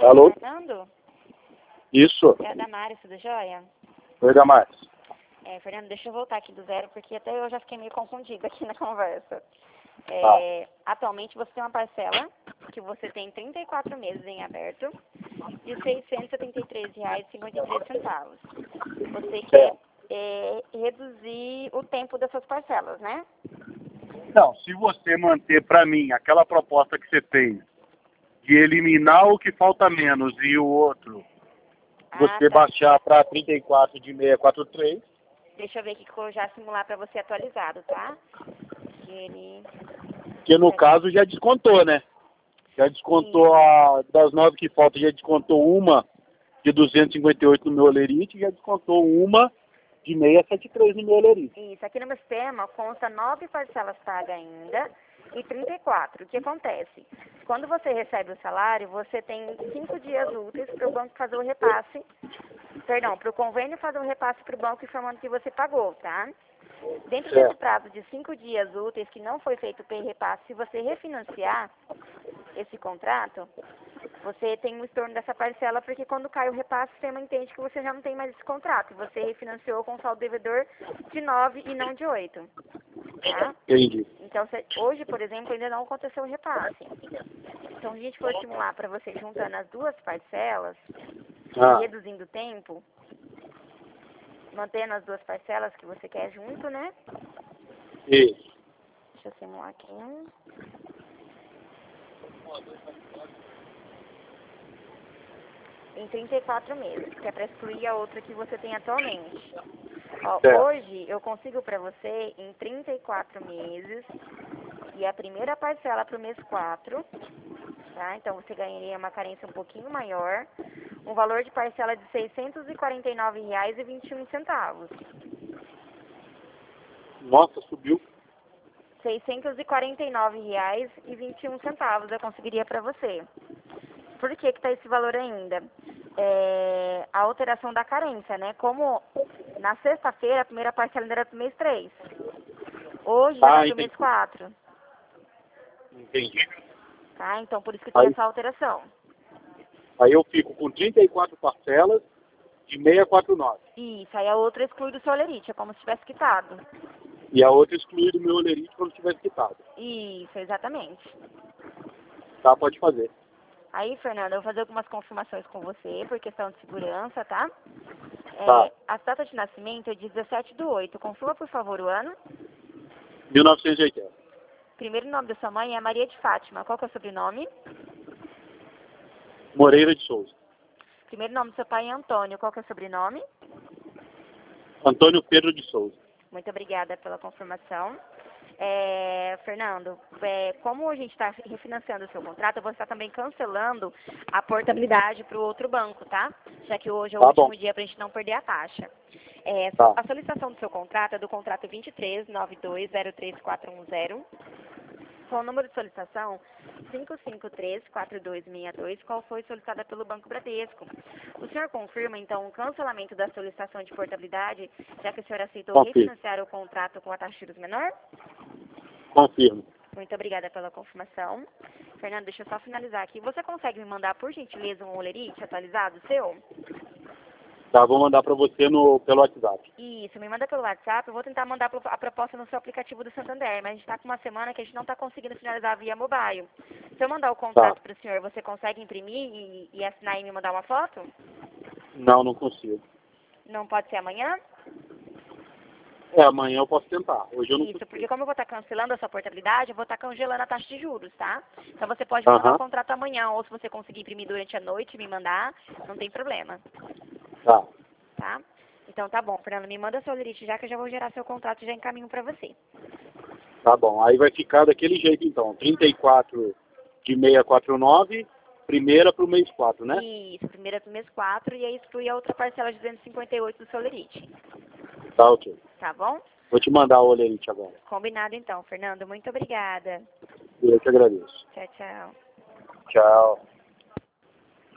Oi, Alô? Fernando? Isso. É a Damares, tudo jóia? Oi, Damares. Fernando, deixa eu voltar aqui do zero, porque até eu já fiquei meio confundida aqui na conversa. Tá. Atualmente você tem uma parcela que você tem 34 meses em aberto de R$ 673,53. Você quer reduzir o tempo dessas parcelas, né? Não, se você manter para mim aquela proposta que você fez de eliminar o que falta menos e o outro, você Tá. baixar para 34 de 643. Deixa eu ver aqui que eu já simular para você atualizado, tá? Que no caso já descontou, né? Já descontou das 9 que faltam, já descontou uma de 258 no meu Olerite, já descontou uma de 673 no meu Olerite. Isso, aqui no meu sistema consta 9 parcelas pagas ainda e 34. O que acontece? Quando você recebe o salário, você tem 5 dias úteis para o banco fazer o repasse, para o convênio fazer o repasse para o banco informando que você pagou, tá? Dentro desse prazo de 5 dias úteis que não foi feito o repasse, se você refinanciar esse contrato, você tem um estorno dessa parcela, porque quando cai o repasse, o sistema entende que você já não tem mais esse contrato. Você refinanciou com saldo devedor de 9 e não de 8. Tá? Entendi. Então, hoje, por exemplo, ainda não aconteceu o repasse. Então, se a gente for simular para você juntando as duas parcelas e reduzindo o tempo, mantendo as duas parcelas que você quer junto, né? Isso. Deixa eu simular aqui. Em 34 meses, que é para excluir a outra que você tem atualmente. Ó, hoje eu consigo para você em 34 meses e a primeira parcela para o mês 4, tá? Então você ganharia uma carência um pouquinho maior, um valor de parcela de R$ 649,21. Nossa, subiu. R$ 649,21 eu conseguiria para você. Por que está esse valor ainda? A alteração da carência, né? Como na sexta-feira a primeira parcela ainda era do mês 3. Hoje já está do mês 4. Entendi. Tá? Então por isso que tem essa alteração. Aí eu fico com 34 parcelas de 649. Isso, aí a outra exclui do seu Olerite, é como se tivesse quitado. E a outra exclui do meu Olerite quando tivesse quitado. Isso, exatamente. Tá, pode fazer. Aí, Fernanda, eu vou fazer algumas confirmações com você, por questão de segurança, tá? A data de nascimento é de 17/8. Confirma, por favor, o ano. 1980. Primeiro nome da sua mãe é Maria de Fátima. Qual que é o sobrenome? Moreira de Souza. Primeiro nome do seu pai é Antônio. Qual que é o sobrenome? Antônio Pedro de Souza. Muito obrigada pela confirmação. Fernando, como a gente está refinanciando o seu contrato, você está também cancelando a portabilidade para o outro banco, tá? Já que hoje é o último dia para a gente não perder a taxa. A solicitação do seu contrato é do contrato 2392033410, com o número de solicitação 5534262, qual foi solicitada pelo Banco Bradesco. O senhor confirma, então, o cancelamento da solicitação de portabilidade, já que o senhor aceitou refinanciar o contrato com a taxa de juros menor? Confirmo. Muito obrigada pela confirmação. Fernando, deixa eu só finalizar aqui. Você consegue me mandar, por gentileza, um Olerite atualizado seu? Tá, vou mandar para você pelo WhatsApp. Isso, me manda pelo WhatsApp. Eu vou tentar mandar a proposta no seu aplicativo do Santander, mas a gente está com uma semana que a gente não está conseguindo finalizar via mobile. Se eu mandar o contrato para o senhor, você consegue imprimir e assinar e me mandar uma foto? Não, não consigo. Não pode ser amanhã? Amanhã eu posso tentar. Hoje eu não consigo. Porque como eu vou estar cancelando a sua portabilidade, eu vou estar congelando a taxa de juros, tá? Então você pode me mandar o contrato amanhã, ou se você conseguir imprimir durante a noite e me mandar, não tem problema. Tá? Então tá bom, Fernando, me manda seu Olerite já que eu já vou gerar seu contrato e já encaminho pra você. Tá bom, aí vai ficar daquele jeito então, 34 de 649, primeira pro mês 4, né? Isso, primeira pro mês 4 e aí exclui a outra parcela de 258 do seu Olerite. Tá, ok. Tá bom? Vou te mandar o Olerite agora. Combinado então, Fernando, muito obrigada. Eu te agradeço. Tchau, tchau. Tchau.